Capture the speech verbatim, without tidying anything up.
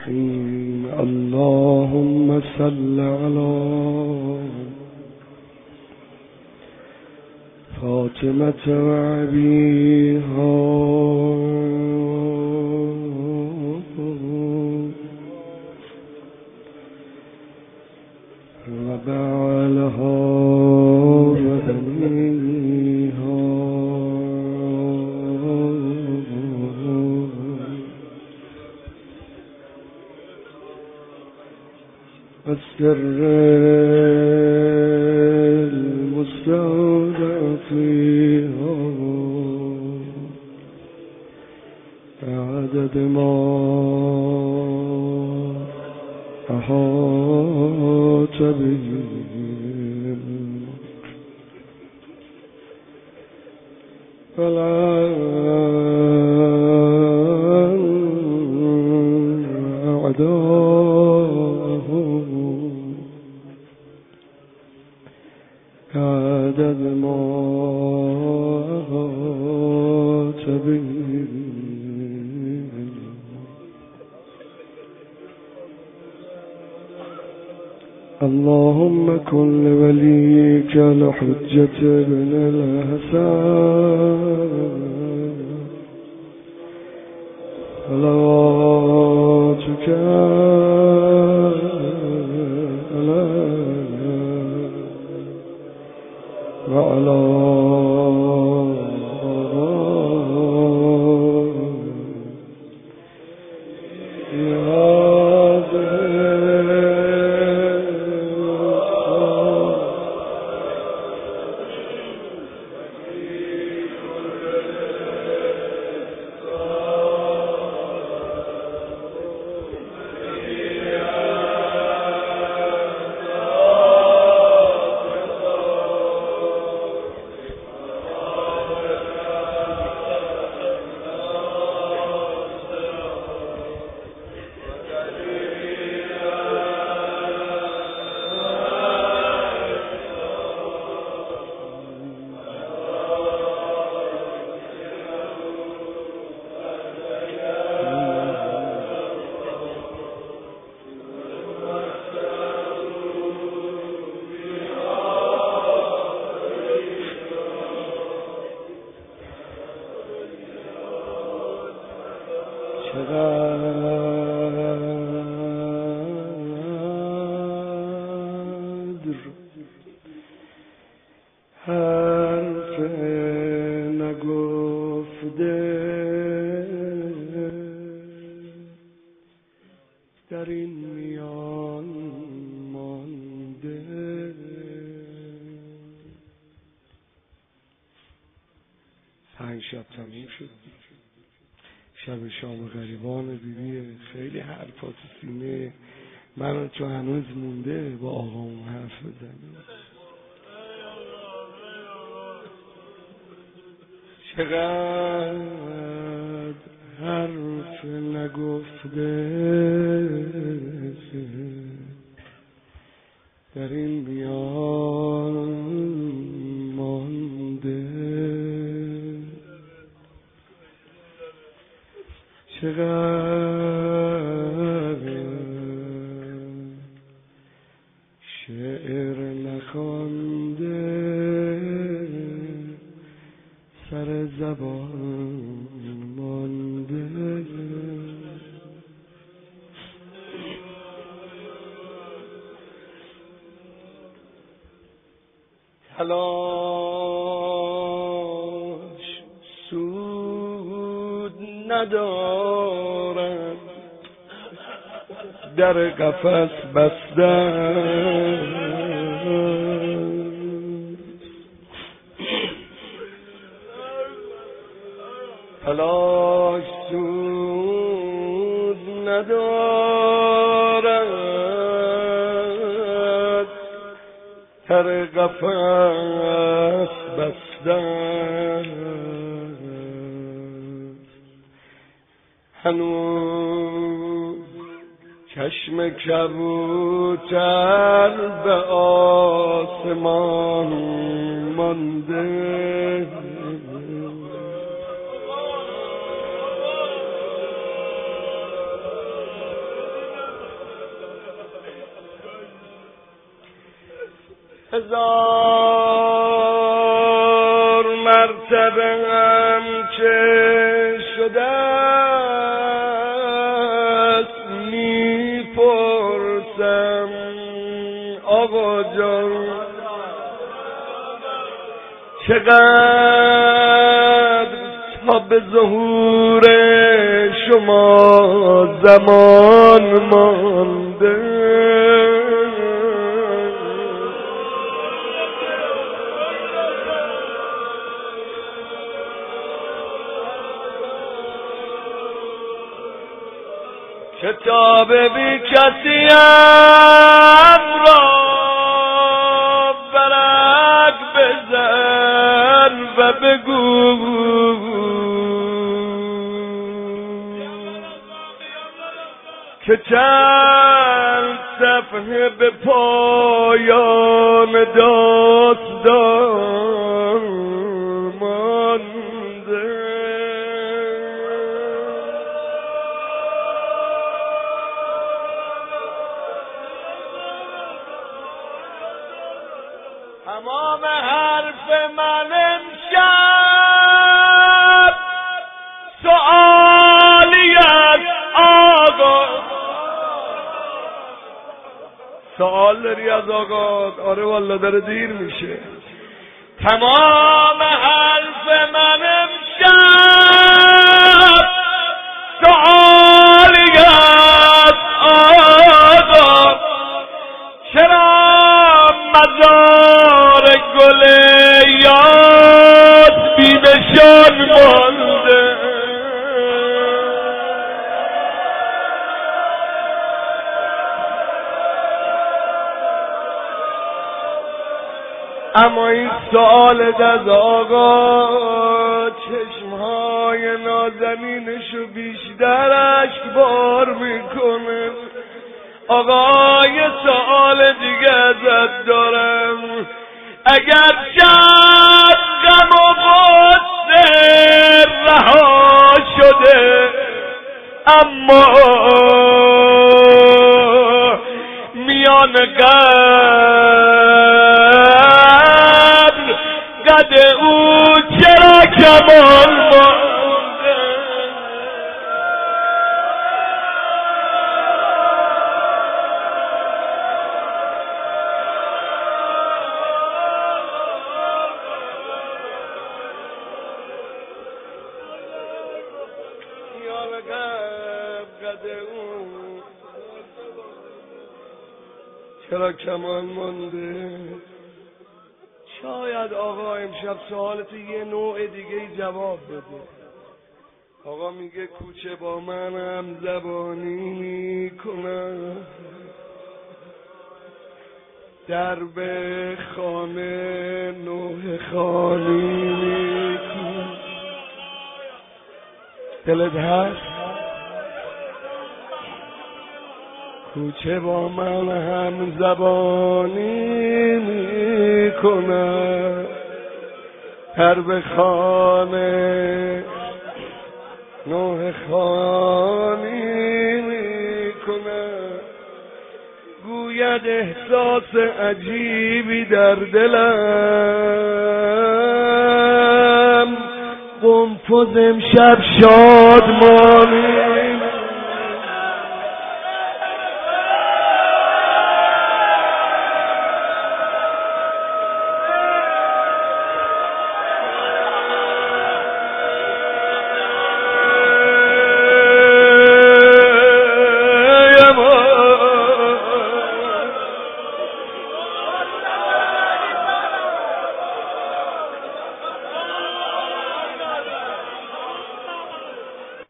الرحيم. اللهم صل على فاطمة وأبيها وبعلها وبنيها والسر المستودع فيها عدد ما أحاط به والآن أعداه عدد ما أحاط به. اللهم كن لوليك الحجة بن الحسن صلواتك عليه وعلى حرف نگفته در این میان مانده. پنج شب تموم شد. شب شام غریبان بیبی خیلی حرفات سینه من تو هنوز مونده با آقامون حرف بزنیم. چقدر حرف نگفته در این میان مانده. چقدر شعر نخوانده سر زبان مانده. تلاش سود ندارد در قفس بستن. تلاش سود ندارد در قفس بستن. هنوز چشم کبوتر به آسمان مانده. هزار مرتبه هم که شده است میپرسم آقا جان چقدر تا به ظهور شما زمان مانده کتاب بی کسی را برک بزن و بگو که چند صفحه به پایان داستان مانده. تمام حرف من امشب سؤالی است آقا. سؤال داری از آقا؟ آره والا داره دیر میشه. تمام حرف من امشب سؤالی است آقا. چرا مزار گل یاد بی نشان مانده؟ اما این سؤال از آقا چشمهای نازنینشو بیشتر اشکبار میکنه. آقا یه سؤال دیگه ازت دارم. اگر شب غم و غصه رها شده اما میان قبر قد او چرا کمان مانده؟ میان قبر قد او چرا کمان مانده؟ شاید آقا امشب سوالت یه نوع دیگه جواب بده. آقا میگه کوچه با من هم زبانی میکنم، درب خانه نوح خانی میکنم. دلت هست؟ کوچه با من هم زبانی میکنم، درب خانه نوح خانی میکنم. گوید احساس عجیبی در دلم، قنفذ امشب شادمانی